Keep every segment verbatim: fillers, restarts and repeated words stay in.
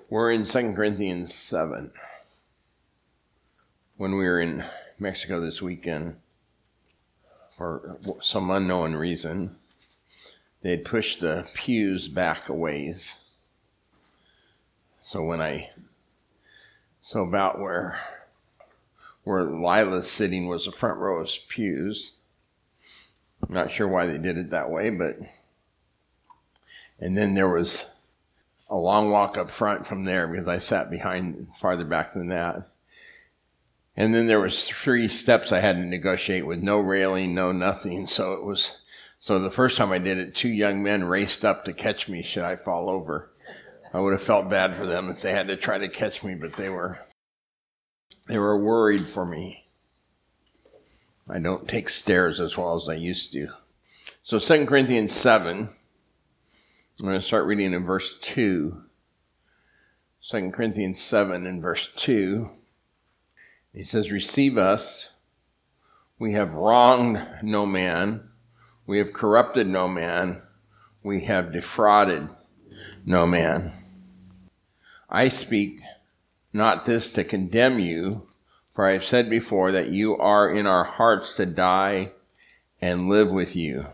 We're in Second Corinthians seven. When we were in Mexico this weekend, for some unknown reason, they had pushed the pews back a ways. So when I, so about where, where Lila's sitting was the front row of pews. I'm not sure why they did it that way, but, and then there was a long walk up front from there because I sat behind farther back than that. And then there was three steps I had to negotiate with, no railing, no nothing. So it was, so the first time I did it, two young men raced up to catch me should I fall over. I would have felt bad for them if they had to try to catch me, but they were, they were worried for me. I don't take stairs as well as I used to. So Second Corinthians seven, I'm going to start reading in verse two. Second Corinthians seven and verse two. He says, receive us. We have wronged no man. We have corrupted no man. We have defrauded no man. I speak not this to condemn you, for I have said before that you are in our hearts to die and live with you.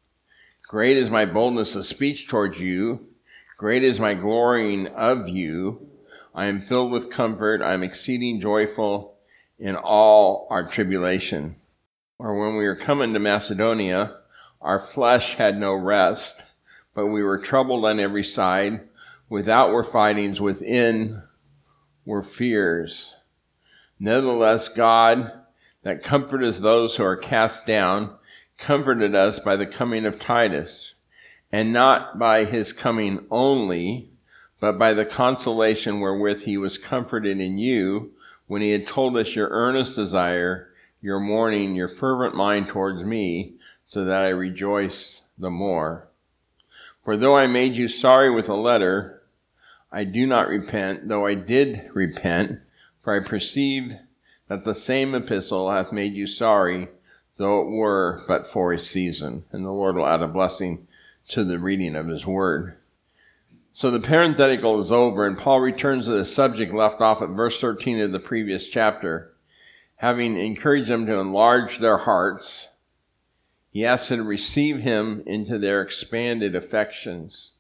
Great is my boldness of speech towards you. Great is my glorying of you. I am filled with comfort. I am exceeding joyful in all our tribulation. Or when we were coming to Macedonia, our flesh had no rest, but we were troubled on every side. Without were fightings, within were fears. Nevertheless, God, that comforteth those who are cast down, comforted us by the coming of Titus, and not by his coming only, but by the consolation wherewith he was comforted in you, when he had told us your earnest desire, your mourning, your fervent mind towards me, so that I rejoice the more. For though I made you sorry with a letter, I do not repent, though I did repent, for I perceive that the same epistle hath made you sorry, though it were but for a season. And the Lord will add a blessing to the reading of his word. So the parenthetical is over, and Paul returns to the subject left off at verse thirteen of the previous chapter. Having encouraged them to enlarge their hearts, he asks them to receive him into their expanded affections.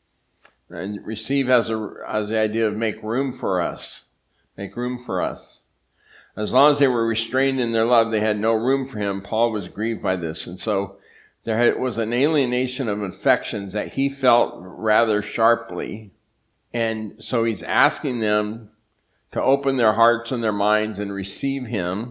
And receive has, a, has the idea of make room for us. Make room for us. As long as they were restrained in their love, they had no room for him. Paul was grieved by this. And so there was an alienation of affections that he felt rather sharply. And so he's asking them to open their hearts and their minds and receive him.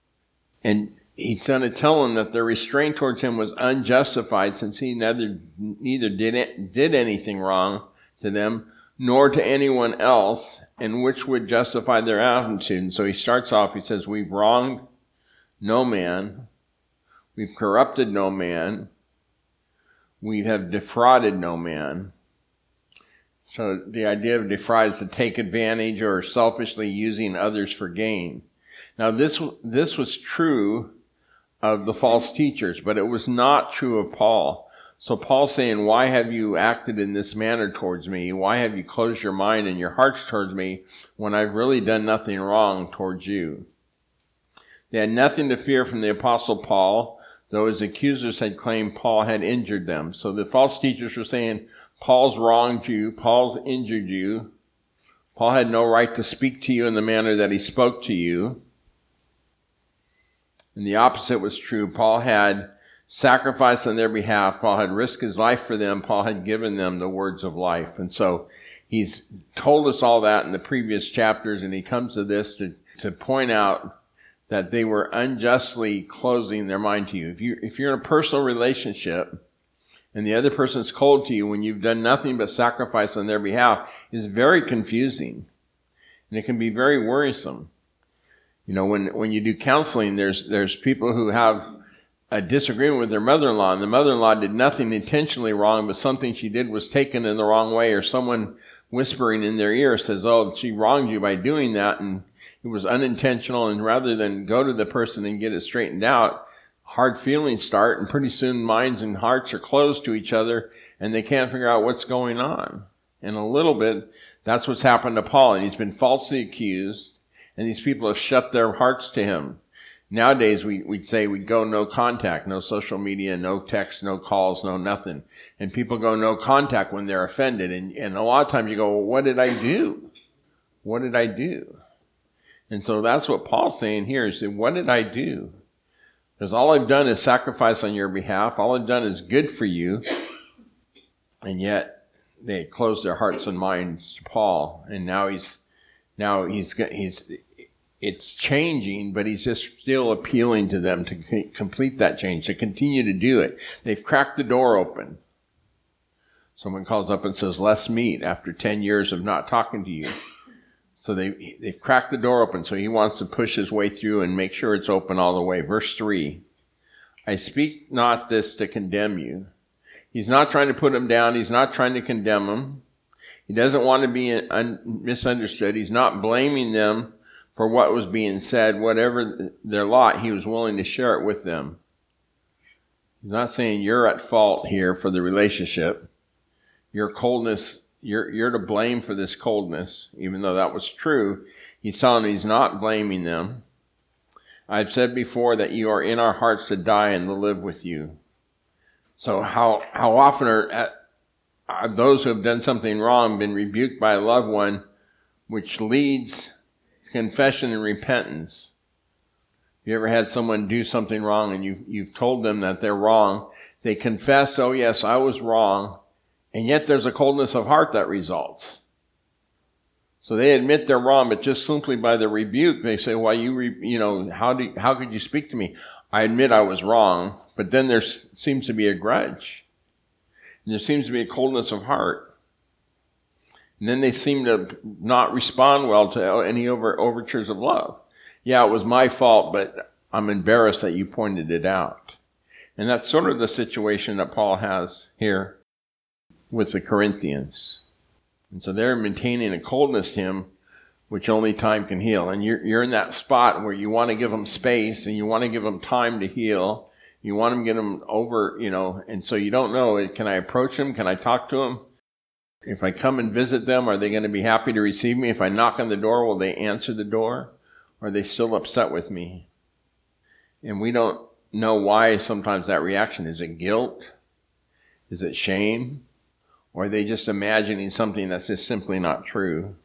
And he's going to tell them that their restraint towards him was unjustified, since he neither, neither did, it, did anything wrong to them, nor to anyone else, and which would justify their attitude. And so he starts off, he says, we've wronged no man. We've corrupted no man. We have defrauded no man. So the idea of defraud is to take advantage or selfishly using others for gain. Now this, this was true of the false teachers, but it was not true of Paul. So Paul's saying, why have you acted in this manner towards me? Why have you closed your mind and your hearts towards me when I've really done nothing wrong towards you? They had nothing to fear from the Apostle Paul, though his accusers had claimed Paul had injured them. So the false teachers were saying, Paul's wronged you, Paul's injured you. Paul had no right to speak to you in the manner that he spoke to you. And the opposite was true. Paul had sacrificed on their behalf. Paul had risked his life for them. Paul had given them the words of life. And so he's told us all that in the previous chapters, and he comes to this to, to point out that they were unjustly closing their mind to you. If you, if you're in a personal relationship and the other person's cold to you when you've done nothing but sacrifice on their behalf, is very confusing. And it can be very worrisome. You know, when, when you do counseling, there's, there's people who have a disagreement with their mother-in-law, and the mother-in-law did nothing intentionally wrong, but something she did was taken in the wrong way, or someone whispering in their ear says, oh, she wronged you by doing that, and it was unintentional, and rather than go to the person and get it straightened out, hard feelings start, and pretty soon minds and hearts are closed to each other, and they can't figure out what's going on. And a little bit, That's what's happened to Paul, and he's been falsely accused, and these people have shut their hearts to him. Nowadays, we, we'd say we'd go no contact, no social media, no texts, no calls, no nothing. And people go no contact when they're offended. And, and a lot of times you go, well, what did I do? What did I do? And so that's what Paul's saying here. He said, what did I do? Because all I've done is sacrifice on your behalf. All I've done is good for you. And yet they closed their hearts and minds to Paul. And now he's, now he's, he's, it's changing, but he's just still appealing to them to complete that change, to continue to do it. They've cracked the door open. Someone calls up and says, let's meet after ten years of not talking to you. So they, they've cracked the door open, so he wants to push his way through and make sure it's open all the way. Verse three, I speak not this to condemn you. He's not trying to put him down. He's not trying to condemn him. He doesn't want to be un- misunderstood. He's not blaming them for what was being said. Whatever their lot, he was willing to share it with them. He's not saying you're at fault here for the relationship. Your coldness, you're, you're to blame for this coldness, even though that was true. He's telling them he's not blaming them. I've said before that you are in our hearts to die and to live with you. So how, how often are, are those who have done something wrong been rebuked by a loved one, which leads to confession and repentance? You ever had someone do something wrong and you, you've told them that they're wrong? They confess, oh yes, I was wrong. And yet there's a coldness of heart that results. So they admit they're wrong, but just simply by the rebuke, they say, well, you, re- you know, how do, you, how could you speak to me? I admit I was wrong, but then there seems to be a grudge. And there seems to be a coldness of heart. And then they seem to not respond well to any over, overtures of love. Yeah, it was my fault, but I'm embarrassed that you pointed it out. And that's sort of the situation that Paul has here with the Corinthians. And so they're maintaining a coldness to him, which only time can heal. And you're, you're in that spot where you want to give them space and you want to give them time to heal. You want to get them over, you know, and so you don't know, can I approach them? Can I talk to them? If I come and visit them, are they going to be happy to receive me? If I knock on the door, will they answer the door? Or are they still upset with me? And we don't know why sometimes that reaction. Is it guilt? Is it shame? Or are they just imagining something that's just simply not true?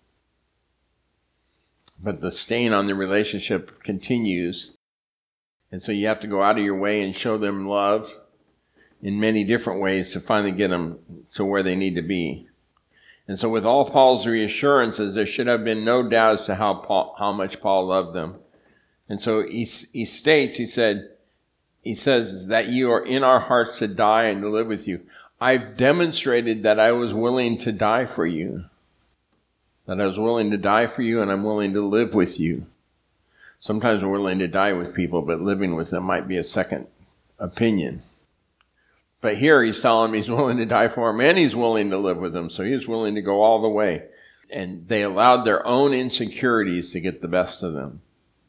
But the stain on the relationship continues. And so you have to go out of your way and show them love in many different ways to finally get them to where they need to be. And so with all Paul's reassurances, there should have been no doubt as to how Paul, how much Paul loved them. And so he, he states, he said, he says that you are in our hearts to die and to live with you. I've demonstrated that I was willing to die for you. That I was willing to die for you and I'm willing to live with you. Sometimes we're willing to die with people, but living with them might be a second opinion. But here he's telling me he's willing to die for them and he's willing to live with them. So he's willing to go all the way. And they allowed their own insecurities to get the best of them.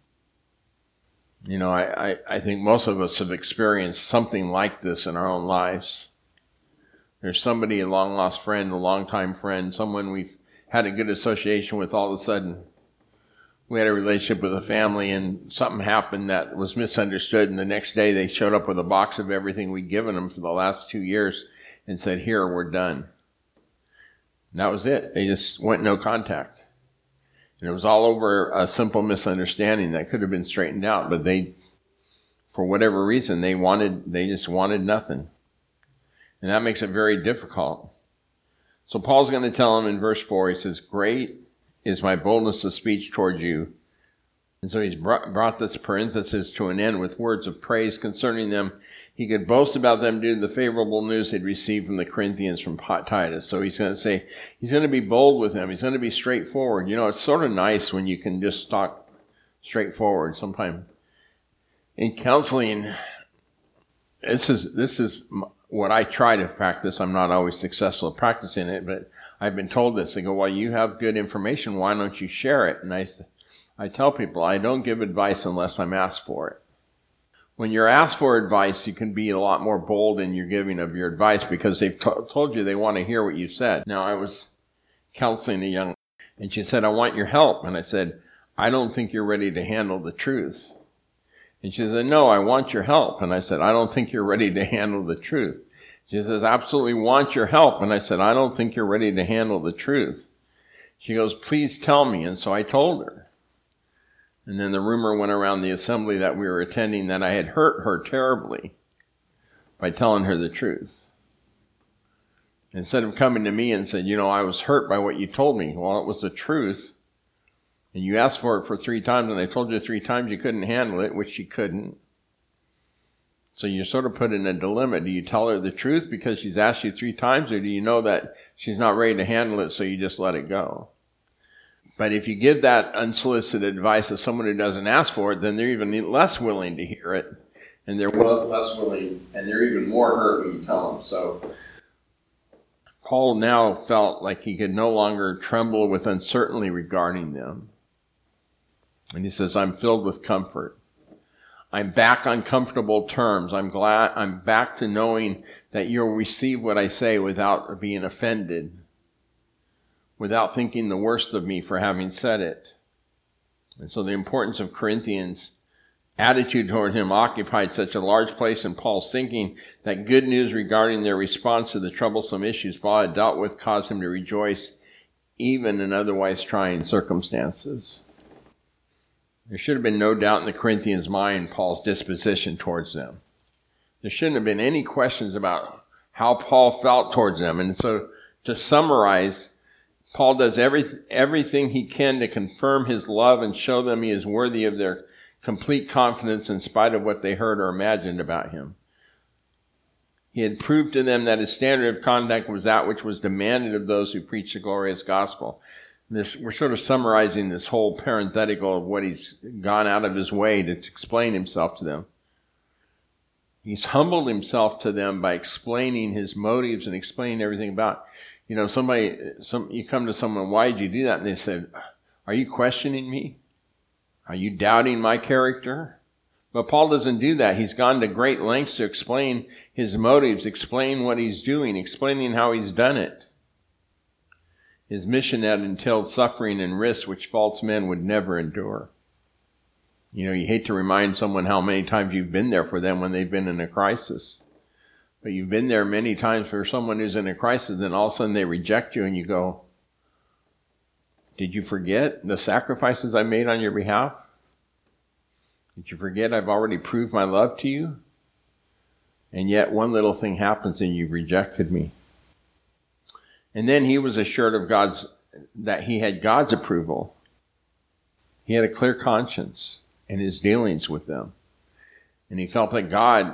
You know, I, I, I think most of us have experienced something like this in our own lives. There's somebody, a long-lost friend, a long-time friend, someone we've had a good association with. All of a sudden, we had a relationship with a family and something happened that was misunderstood. And the next day they showed up with a box of everything we'd given them for the last two years and said, here, we're done. And that was it. They just went no contact. And it was all over a simple misunderstanding that could have been straightened out. But they, for whatever reason, they wanted, they just wanted nothing. And that makes it very difficult. So Paul's going to tell him in verse four, he says, great is my boldness of speech toward you. And so he's brought, brought this parenthesis to an end with words of praise concerning them. He could boast about them due to the favorable news he'd received from the Corinthians from Titus. So he's going to say, he's going to be bold with them. He's going to be straightforward. You know, it's sort of nice when you can just talk straightforward. Sometimes in counseling, this is, this is what I try to practice. I'm not always successful at practicing it, but I've been told this. They go, well, you have good information. Why don't you share it? And I, I tell people, I don't give advice unless I'm asked for it. When you're asked for advice, you can be a lot more bold in your giving of your advice because they've t- told you they want to hear what you said. Now, I was counseling a young And she said, I want your help. And I said, I don't think you're ready to handle the truth. And she said, no, I want your help. And I said, I don't think you're ready to handle the truth. She says, absolutely want your help. And I said, I don't think you're ready to handle the truth. She goes, please tell me. And so I told her. And then the rumor went around the assembly that we were attending that I had hurt her terribly by telling her the truth. Instead of coming to me and said, you know, I was hurt by what you told me. Well, it was the truth. And you asked for it for three times, and I told you three times you couldn't handle it, which she couldn't. So you're sort of put in a dilemma. Do you tell her the truth because she's asked you three times, or do you know that she's not ready to handle it, so you just let it go? But if you give that unsolicited advice to someone who doesn't ask for it, then they're even less willing to hear it. And they're less willing, and they're even more hurt when you tell them. So Paul now felt like he could no longer tremble with uncertainty regarding them. And he says, I'm filled with comfort. I'm back on comfortable terms. I'm glad I'm back to knowing that you'll receive what I say without being offended, without thinking the worst of me for having said it. And so the importance of Corinthians' attitude toward him occupied such a large place in Paul's thinking that good news regarding their response to the troublesome issues Paul had dealt with caused him to rejoice even in otherwise trying circumstances. There should have been no doubt in the Corinthians' mind Paul's disposition towards them. There shouldn't have been any questions about how Paul felt towards them. And so to summarize, Paul does every, everything he can to confirm his love and show them he is worthy of their complete confidence in spite of what they heard or imagined about him. He had proved to them that his standard of conduct was that which was demanded of those who preach the glorious gospel. This, we're sort of summarizing this whole parenthetical of what he's gone out of his way to, to explain himself to them. He's humbled himself to them by explaining his motives and explaining everything about, you know, somebody, some, you come to someone, why did you do that? And they said, are you questioning me? Are you doubting my character? But Paul doesn't do that. He's gone to great lengths to explain his motives, explain what he's doing, explaining how he's done it. His mission had entailed suffering and risk which false men would never endure. You know, you hate to remind someone how many times you've been there for them when they've been in a crisis. But you've been there many times for someone who's in a crisis, then all of a sudden they reject you and you go, did you forget the sacrifices I made on your behalf? Did you forget I've already proved my love to you? And yet one little thing happens and you rejected me. And then he was assured of God's, that he had God's approval. He had a clear conscience in his dealings with them. And he felt that God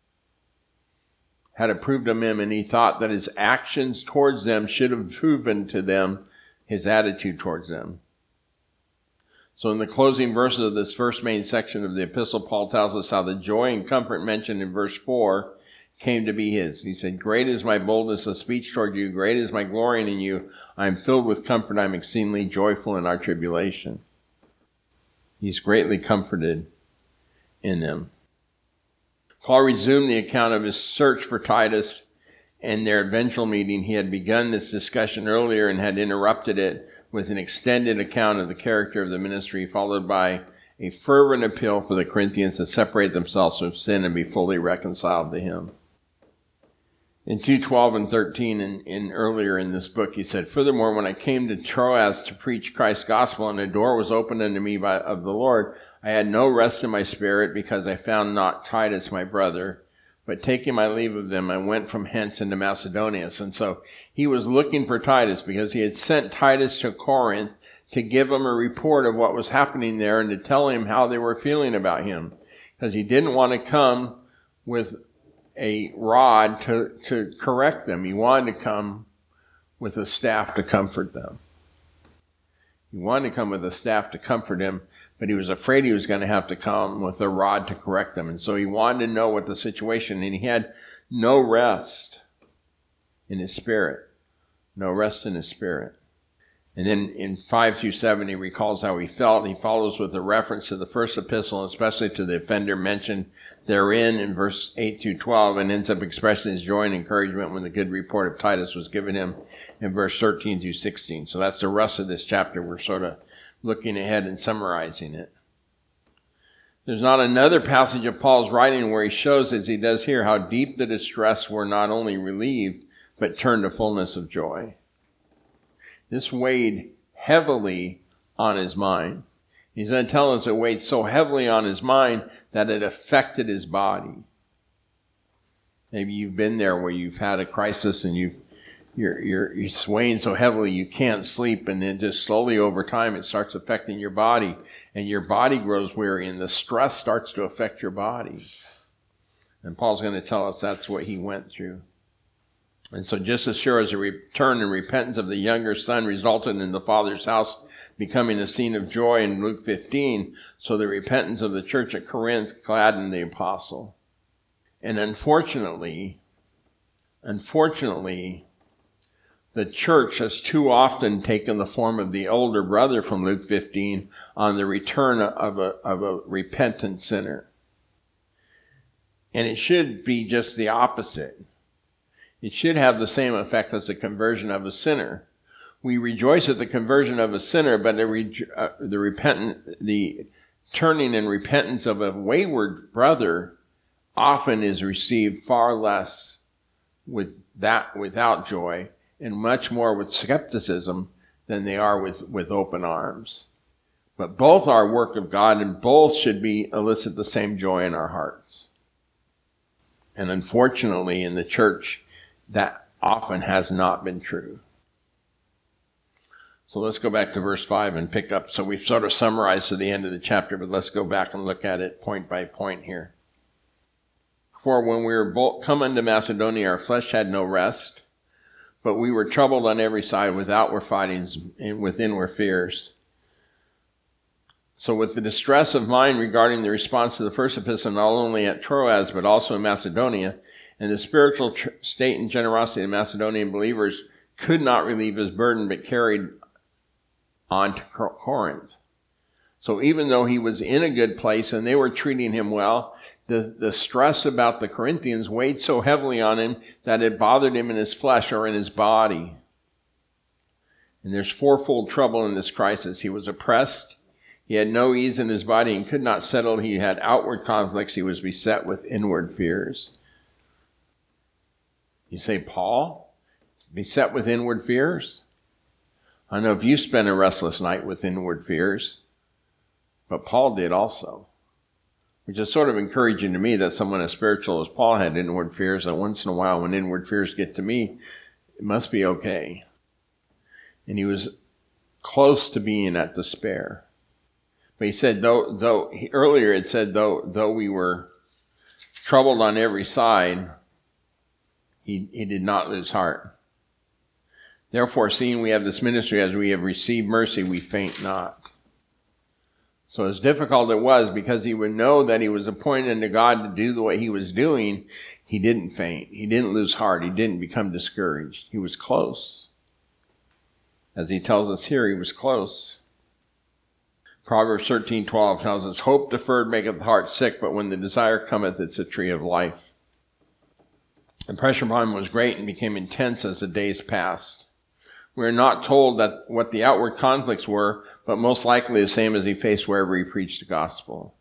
had approved of him, and he thought that his actions towards them should have proven to them his attitude towards them. So in the closing verses of this first main section of the epistle, Paul tells us how the joy and comfort mentioned in verse four came to be his. He said, great is my boldness of speech toward you, great is my glorying in you. I am filled with comfort, I am exceedingly joyful in our tribulation. He's greatly comforted in them. Paul resumed the account of his search for Titus and their eventual meeting. He had begun this discussion earlier and had interrupted it with an extended account of the character of the ministry, followed by a fervent appeal for the Corinthians to separate themselves from sin and be fully reconciled to him. In two twelve and thirteen, and in, in earlier in this book, he said, furthermore, when I came to Troas to preach Christ's gospel, and a door was opened unto me by, of the Lord, I had no rest in my spirit, because I found not Titus my brother. But taking my leave of them, I went from hence into Macedonia. And so he was looking for Titus, because he had sent Titus to Corinth to give him a report of what was happening there and to tell him how they were feeling about him. Because he didn't want to come with a rod to, to correct them. He wanted to come with a staff to comfort them. He wanted to come with a staff to comfort him, but he was afraid he was going to have to come with a rod to correct them. And so he wanted to know what the situation, and he had no rest in his spirit. No rest in his spirit. And then in five through seven, he recalls how he felt. He follows with a reference to the first epistle, especially to the offender mentioned therein in verse eight through twelve, and ends up expressing his joy and encouragement when the good report of Titus was given him in verse thirteen through sixteen. So that's the rest of this chapter. We're sort of looking ahead and summarizing it. There's not another passage of Paul's writing where he shows, as he does here, how deep the distress were not only relieved, but turned to fullness of joy. This weighed heavily on his mind. He's going to tell us it weighed so heavily on his mind that it affected his body. Maybe you've been there where you've had a crisis and you've, you're, you're, you're swaying so heavily you can't sleep, and then just slowly over time it starts affecting your body, and your body grows weary, and the stress starts to affect your body. And Paul's going to tell us that's what he went through. And so just as sure as the return and repentance of the younger son resulted in the father's house becoming a scene of joy in Luke fifteen, so the repentance of the church at Corinth gladdened the apostle. And unfortunately, unfortunately, the church has too often taken the form of the older brother from Luke fifteen on the return of a, of a repentant sinner. And it should be just the opposite. It should have the same effect as the conversion of a sinner. We rejoice at the conversion of a sinner, but the, re- uh, the repentant, the turning and repentance of a wayward brother often is received far less with that without joy, and much more with skepticism than they are with, with open arms. But both are work of God, and both should be elicit the same joy in our hearts. And unfortunately, in the church, that often has not been true. So let's go back to verse five and pick up. So we've sort of summarized to the end of the chapter, but let's go back and look at it point by point here. For when we were both come unto Macedonia, our flesh had no rest, but we were troubled on every side with outward fightings and with inward fears. So with the distress of mind regarding the response to the first epistle, not only at Troas, but also in Macedonia, and the spiritual tr- state and generosity of Macedonian believers could not relieve his burden, but carried on to Corinth. So even though he was in a good place and they were treating him well, the, the stress about the Corinthians weighed so heavily on him that it bothered him in his flesh or in his body. And there's fourfold trouble in this crisis. He was oppressed. He had no ease in his body and could not settle. He had outward conflicts. He was beset with inward fears. You say, Paul, beset with inward fears? I don't know if you spent a restless night with inward fears, but Paul did also. Which is sort of encouraging to me that someone as spiritual as Paul had inward fears, and once in a while when inward fears get to me, it must be okay. And he was close to being at despair. But he said, though, though he, earlier it said, though, though we were troubled on every side, He, he did not lose heart. Therefore, seeing we have this ministry, as we have received mercy, we faint not. So as difficult it was, because he would know that he was appointed unto God to do the way he was doing, he didn't faint. He didn't lose heart. He didn't become discouraged. He was close. As he tells us here, he was close. Proverbs thirteen twelve tells us, hope deferred maketh the heart sick, but when the desire cometh, it's a tree of life. The pressure upon him was great and became intense as the days passed. We are not told that what the outward conflicts were, but most likely the same as he faced wherever he preached the gospel.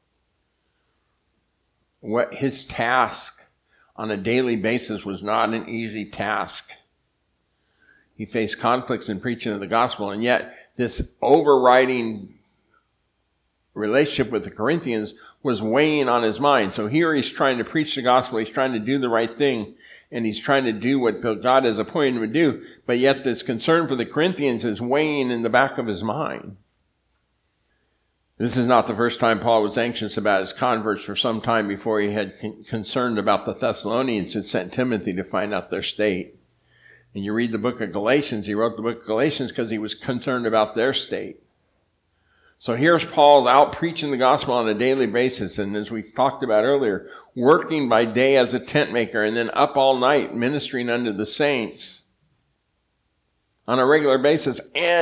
What his task on a daily basis was not an easy task. He faced conflicts in preaching of the gospel, and yet this overriding relationship with the Corinthians was weighing on his mind. So here he's trying to preach the gospel, he's trying to do the right thing, and he's trying to do what God has appointed him to do, but yet this concern for the Corinthians is weighing in the back of his mind. This is not the first time Paul was anxious about his converts. For some time before, he had con- concerned about the Thessalonians and sent Timothy to find out their state. And you read the book of Galatians, he wrote the book of Galatians because he was concerned about their state. So here's Paul's out preaching the gospel on a daily basis, and as we talked about earlier, working by day as a tent maker and then up all night ministering unto the saints on a regular basis, and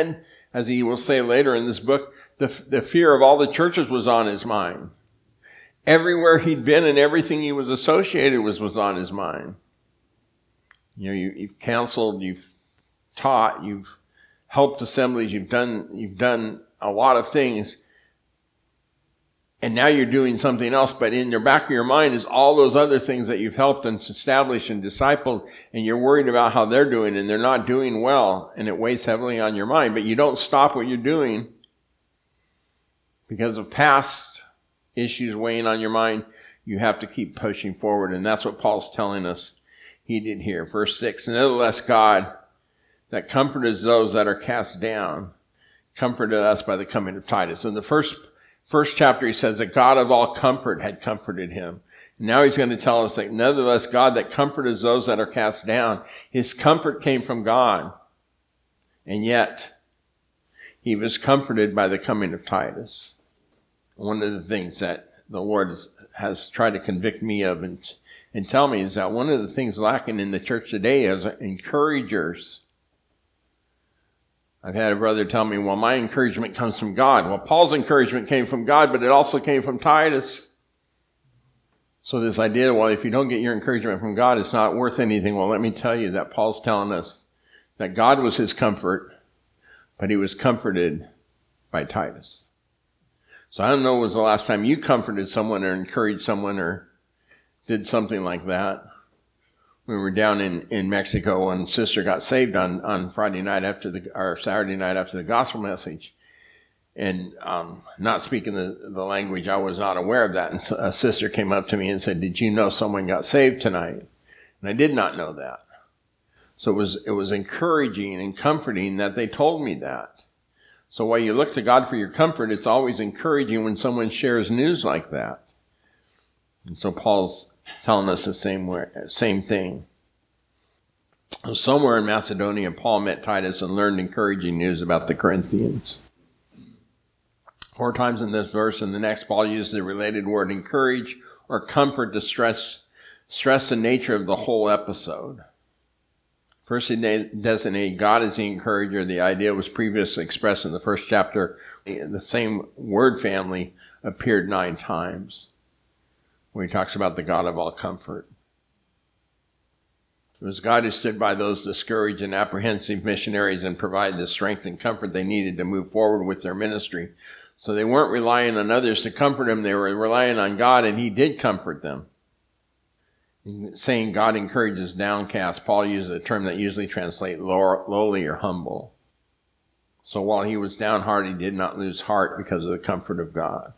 as he will say later in this book, the, the fear of all the churches was on his mind. Everywhere he'd been and everything he was associated with was on his mind. You know, you, you've counseled, you've taught, you've helped assemblies, you've done, you've done a lot of things. And now you're doing something else, but in the back of your mind is all those other things that you've helped and established and discipled, and you're worried about how they're doing, and they're not doing well, and it weighs heavily on your mind. But you don't stop what you're doing because of past issues weighing on your mind. You have to keep pushing forward, and that's what Paul's telling us he did here. Verse six, nevertheless, God, that comforted those that are cast down, comforted us by the coming of Titus. In the first First chapter, he says that God of all comfort had comforted him. Now he's going to tell us that nevertheless, God that comforted those that are cast down, his comfort came from God. And yet, he was comforted by the coming of Titus. One of the things that the Lord has, has tried to convict me of and, and tell me is that one of the things lacking in the church today is encouragers. I've had a brother tell me, well, my encouragement comes from God. Well, Paul's encouragement came from God, but it also came from Titus. So this idea, well, if you don't get your encouragement from God, it's not worth anything. Well, let me tell you that Paul's telling us that God was his comfort, but he was comforted by Titus. So I don't know when was the last time you comforted someone or encouraged someone or did something like that. We were down in, in Mexico and sister got saved on, on Friday night after the, or Saturday night after the gospel message. And, um, not speaking the, the language, I was not aware of that. And so a sister came up to me and said, did you know someone got saved tonight? And I did not know that. So it was, it was encouraging and comforting that they told me that. So while you look to God for your comfort, it's always encouraging when someone shares news like that. And so Paul's telling us the same way, same thing. Somewhere in Macedonia, Paul met Titus and learned encouraging news about the Corinthians. Four times in this verse and the next, Paul uses the related word encourage or comfort to stress, stress the nature of the whole episode. First, he designated God as the encourager. The idea was previously expressed in the first chapter. The same word family appeared nine times, where he talks about the God of all comfort. It was God who stood by those discouraged and apprehensive missionaries and provided the strength and comfort they needed to move forward with their ministry. So they weren't relying on others to comfort them. They were relying on God, and he did comfort them. In saying God encourages downcast, Paul uses a term that usually translates lowly or humble. So while he was downhearted, he did not lose heart because of the comfort of God.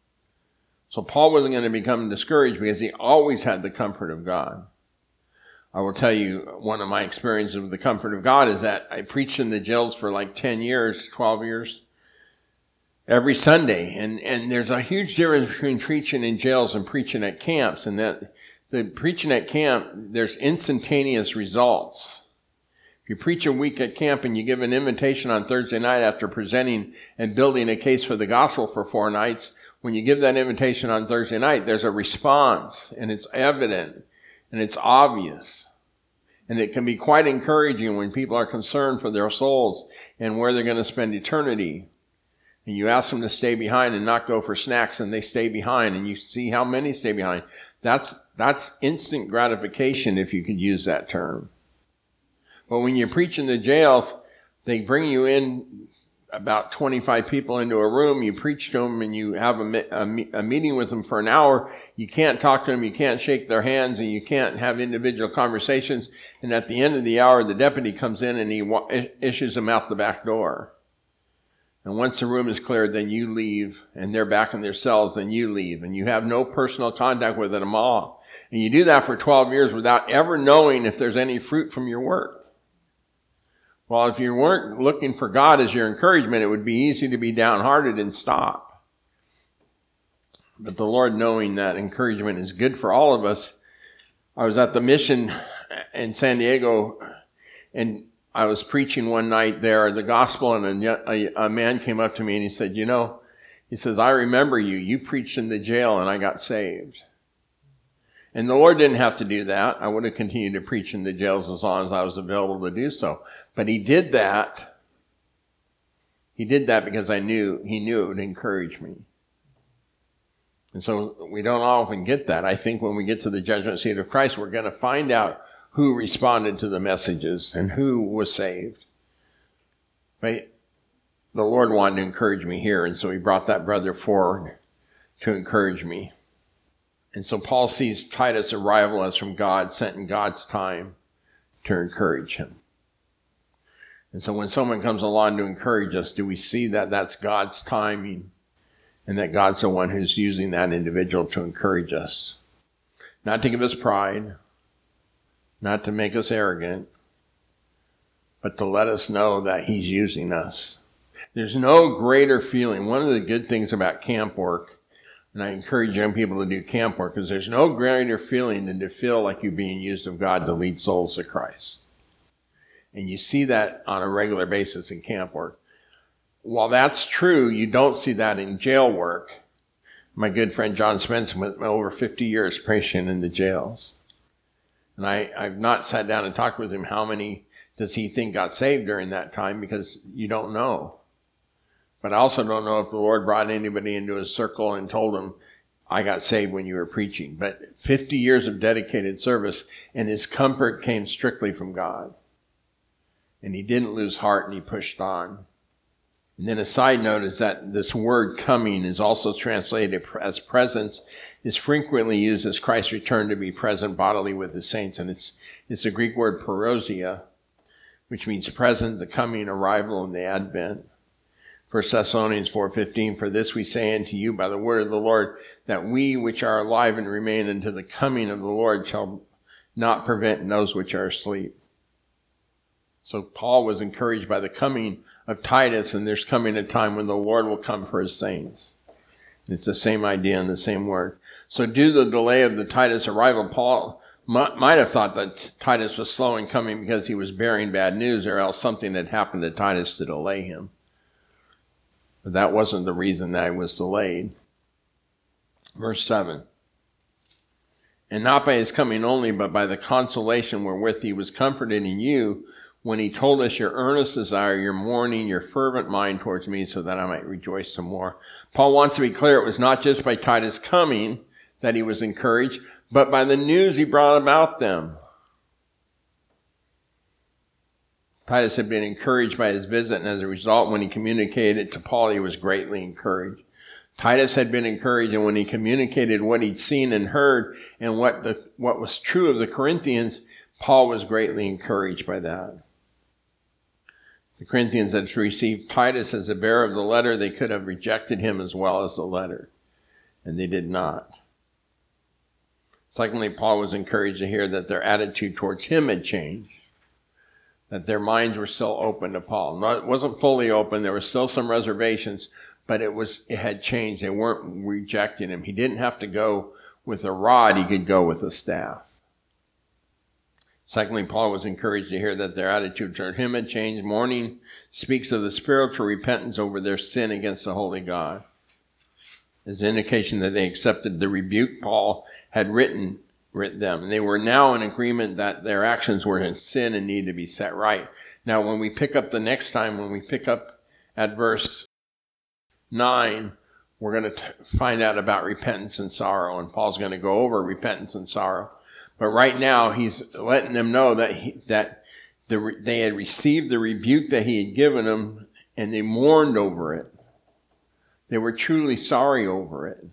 So Paul wasn't going to become discouraged because he always had the comfort of God. I will tell you, one of my experiences with the comfort of God is that I preached in the jails for like ten years, twelve years, every Sunday. And, and there's a huge difference between preaching in jails and preaching at camps. And that the preaching at camp, there's instantaneous results. If you preach a week at camp and you give an invitation on Thursday night after presenting and building a case for the gospel for four nights, when you give that invitation on Thursday night, there's a response, and it's evident, and it's obvious. And it can be quite encouraging when people are concerned for their souls and where they're going to spend eternity. And you ask them to stay behind and not go for snacks, and they stay behind, and you see how many stay behind. That's, that's instant gratification, if you could use that term. But when you preach in the jails, they bring you in about twenty-five people into a room, you preach to them, and you have a, a, a meeting with them for an hour. You can't talk to them, you can't shake their hands, and you can't have individual conversations. And at the end of the hour, the deputy comes in and he wa- issues them out the back door. And once the room is cleared, then you leave, and they're back in their cells, and you leave, and you have no personal contact with them all. And you do that for twelve years without ever knowing if there's any fruit from your work. Well, if you weren't looking for God as your encouragement, it would be easy to be downhearted and stop. But the Lord, knowing that encouragement is good for all of us, I was at the mission in San Diego, and I was preaching one night there, the gospel, and a, a, a man came up to me and he said, you know, he says, I remember you. You preached in the jail and I got saved. And the Lord didn't have to do that. I would have continued to preach in the jails as long as I was available to do so. But he did that He did that because I knew he knew it would encourage me. And so we don't often get that. I think when we get to the judgment seat of Christ, we're going to find out who responded to the messages and who was saved. Right? The Lord wanted to encourage me here, and so he brought that brother forward to encourage me. And so Paul sees Titus' arrival as from God, sent in God's time to encourage him. And so when someone comes along to encourage us, do we see that that's God's timing and that God's the one who's using that individual to encourage us? Not to give us pride, not to make us arrogant, but to let us know that he's using us. There's no greater feeling. One of the good things about camp work, and I encourage young people to do camp work, is there's no greater feeling than to feel like you're being used of God to lead souls to Christ. And you see that on a regular basis in camp work. While that's true, you don't see that in jail work. My good friend John Spence went over fifty years preaching in the jails. And I, I've not sat down and talked with him how many does he think got saved during that time, because you don't know. But I also don't know if the Lord brought anybody into his circle and told him, I got saved when you were preaching. But fifty years of dedicated service, and his comfort came strictly from God. And he didn't lose heart, and he pushed on. And then a side note is that this word coming is also translated as presence, is frequently used as Christ's return to be present bodily with the saints. And it's it's the Greek word parousia, which means present, the coming, arrival, and the advent. First Thessalonians four fifteen, for this we say unto you by the word of the Lord, that we which are alive and remain unto the coming of the Lord shall not prevent those which are asleep. So Paul was encouraged by the coming of Titus, and there's coming a time when the Lord will come for his saints. It's the same idea and the same word. So due to the delay of the Titus arrival, Paul might have thought that Titus was slow in coming because he was bearing bad news, or else something had happened to Titus to delay him. But that wasn't the reason that he was delayed. Verse seven. And not by his coming only, but by the consolation wherewith he was comforted in you, when he told us your earnest desire, your mourning, your fervent mind towards me, so that I might rejoice some more. Paul wants to be clear, it was not just by Titus coming that he was encouraged, but by the news he brought about them. Titus had been encouraged by his visit, and as a result, when he communicated it to Paul, he was greatly encouraged. Titus had been encouraged, and when he communicated what he'd seen and heard and what the what was true of the Corinthians, Paul was greatly encouraged by that. The Corinthians had received Titus as a bearer of the letter. They could have rejected him as well as the letter, and they did not. Secondly, Paul was encouraged to hear that their attitude towards him had changed, that their minds were still open to Paul. No, it wasn't fully open. There were still some reservations, but it was it had changed. They weren't rejecting him. He didn't have to go with a rod. He could go with a staff. Secondly, Paul was encouraged to hear that their attitude toward him had changed. Mourning speaks of the spiritual repentance over their sin against the holy God. As an indication that they accepted the rebuke Paul had written, written them. And they were now in agreement that their actions were in sin and needed to be set right. Now, when we pick up the next time, when we pick up at verse nine, we're going to find out about repentance and sorrow. And Paul's going to go over repentance and sorrow. But right now, he's letting them know that he, that the, they had received the rebuke that he had given them, and they mourned over it. They were truly sorry over it.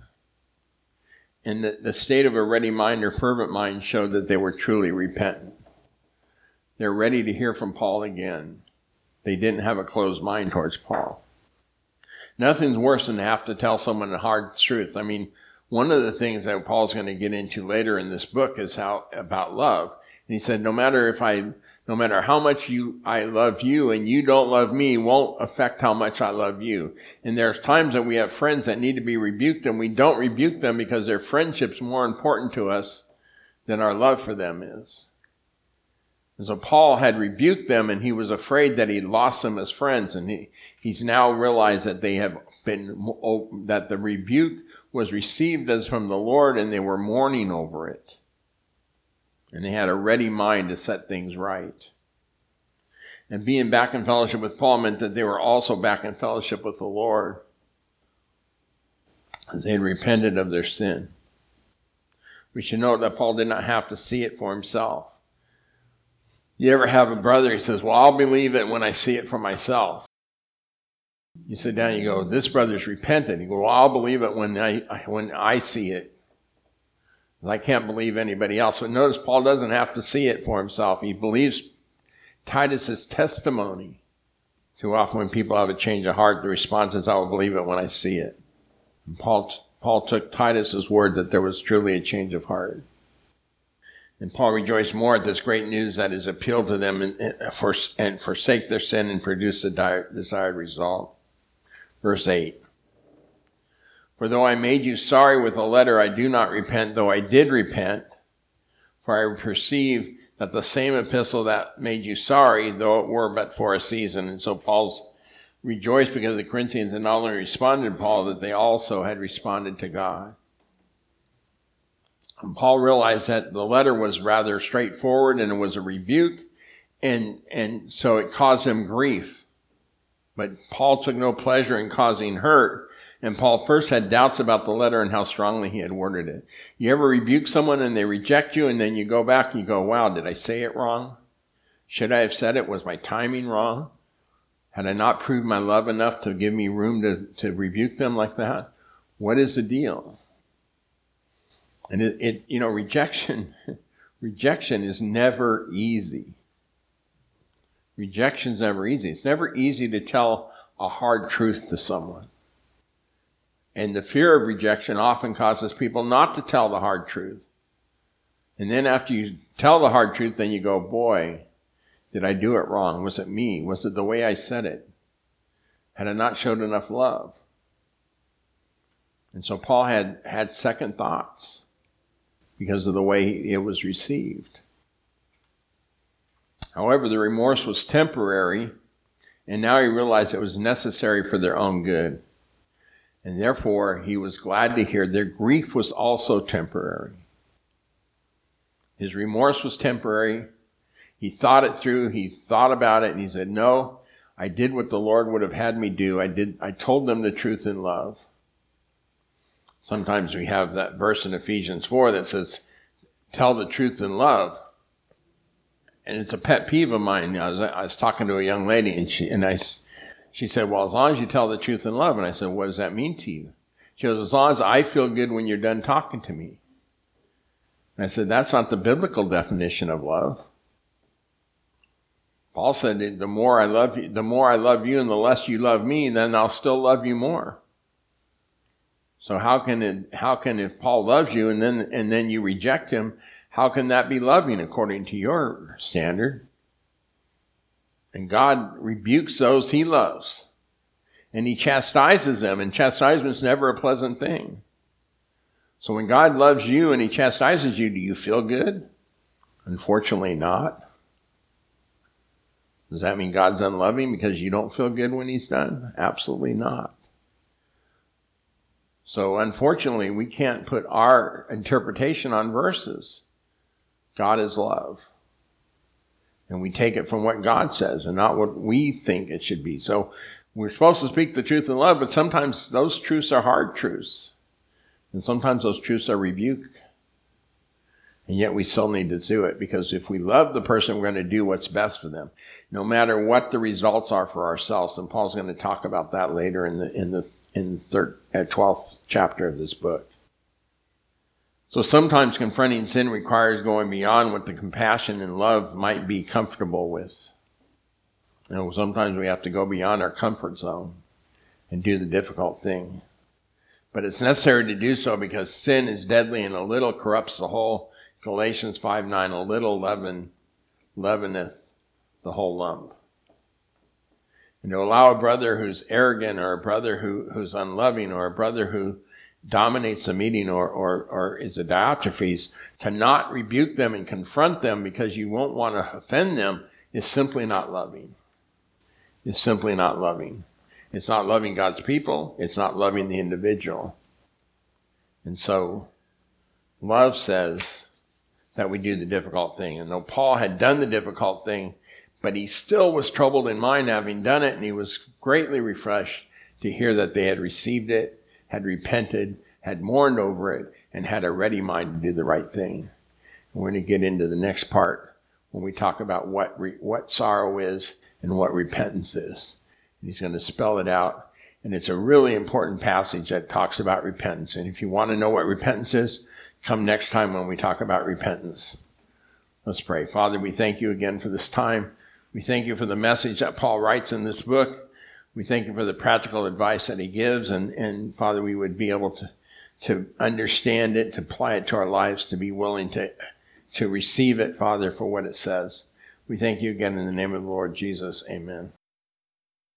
And the, the state of a ready mind or fervent mind showed that they were truly repentant. They're ready to hear from Paul again. They didn't have a closed mind towards Paul. Nothing's worse than to have to tell someone the hard truth. I mean, one of the things that Paul's going to get into later in this book is how about love. And he said, no matter if I, no matter how much you, I love you and you don't love me, won't affect how much I love you. And there are times that we have friends that need to be rebuked, and we don't rebuke them because their friendship's more important to us than our love for them is. And so Paul had rebuked them, and he was afraid that he'd lost them as friends. And he, he's now realized that they have been, that the rebuke was received as from the Lord, and they were mourning over it. And they had a ready mind to set things right. And being back in fellowship with Paul meant that they were also back in fellowship with the Lord, as they had repented of their sin. We should note that Paul did not have to see it for himself. You ever have a brother who says, well, I'll believe it when I see it for myself. You sit down and you go, this brother's repented. You go, well, I'll believe it when I, when I see it. I can't believe anybody else. But notice Paul doesn't have to see it for himself. He believes Titus's testimony. Too often when people have a change of heart, the response is, I will believe it when I see it. And Paul, Paul took Titus's word that there was truly a change of heart. And Paul rejoiced more at this great news that is appealed to them and, and, for, and forsake their sin and produce the desired result. Verse eight. For though I made you sorry with a letter, I do not repent, though I did repent. For I perceive that the same epistle that made you sorry, though it were but for a season. And so Paul's rejoiced because the Corinthians had not only responded to Paul, that they also had responded to God. And Paul realized that the letter was rather straightforward and it was a rebuke, and, and so it caused him grief. But Paul took no pleasure in causing hurt, and Paul first had doubts about the letter and how strongly he had worded it. You ever rebuke someone and they reject you, and then you go back and you go, wow, did I say it wrong? Should I have said it? Was my timing wrong? Had I not proved my love enough to give me room to, to rebuke them like that? What is the deal? And it, it you know, rejection, rejection is never easy. Rejection's never easy. It's never easy to tell a hard truth to someone. And the fear of rejection often causes people not to tell the hard truth. And then after you tell the hard truth, then you go, boy, did I do it wrong? Was it me? Was it the way I said it? Had I not showed enough love? And so Paul had, had second thoughts because of the way it was received. However, the remorse was temporary, and now he realized it was necessary for their own good. And therefore, he was glad to hear their grief was also temporary. His remorse was temporary. He thought it through. He thought about it, and he said, no, I did what the Lord would have had me do. I did. I told them the truth in love. Sometimes we have that verse in Ephesians four that says, tell the truth in love. And it's a pet peeve of mine. I was, I was talking to a young lady, and she and I, she said, well, as long as you tell the truth in love. And I said, what does that mean to you? She goes, as long as I feel good when you're done talking to me. And I said, that's not the biblical definition of love. Paul said, the more I love you, the more I love you and the less you love me, then I'll still love you more. So how can it, how can, if Paul loves you and then, and then you reject him, how can that be loving according to your standard? And God rebukes those he loves. And he chastises them, and chastisement is never a pleasant thing. So when God loves you and he chastises you, do you feel good? Unfortunately not. Does that mean God's unloving because you don't feel good when he's done? Absolutely not. So unfortunately, we can't put our interpretation on verses. God is love. And we take it from what God says and not what we think it should be. So we're supposed to speak the truth in love, but sometimes those truths are hard truths. And sometimes those truths are rebuke. And yet we still need to do it, because if we love the person, we're going to do what's best for them, no matter what the results are for ourselves. And Paul's going to talk about that later in the in the in the third, uh, twelfth chapter of this book. So sometimes confronting sin requires going beyond what the compassion and love might be comfortable with. You know, sometimes we have to go beyond our comfort zone and do the difficult thing. But it's necessary to do so because sin is deadly and a little corrupts the whole. Galatians five nine, a little leaven leaveneth the whole lump. And to allow a brother who's arrogant, or a brother who, who's unloving, or a brother who dominates the meeting, or, or, or is a Diotrephes, to not rebuke them and confront them because you won't want to offend them, is simply not loving. It's simply not loving. It's not loving God's people. It's not loving the individual. And so love says that we do the difficult thing. And though Paul had done the difficult thing, But he still was troubled in mind having done it, and he was greatly refreshed to hear that they had received it, had repented, had mourned over it, and had a ready mind to do the right thing. And we're going to get into the next part when we talk about what re- what sorrow is and what repentance is. And he's going to spell it out. And it's a really important passage that talks about repentance. And if you want to know what repentance is, come next time when we talk about repentance. Let's pray. Father, we thank you again for this time. We thank you for the message that Paul writes in this book. We thank you for the practical advice that he gives. And, and Father, we would be able to, to understand it, to apply it to our lives, to be willing to, to receive it, Father, for what it says. We thank you again in the name of the Lord Jesus. Amen.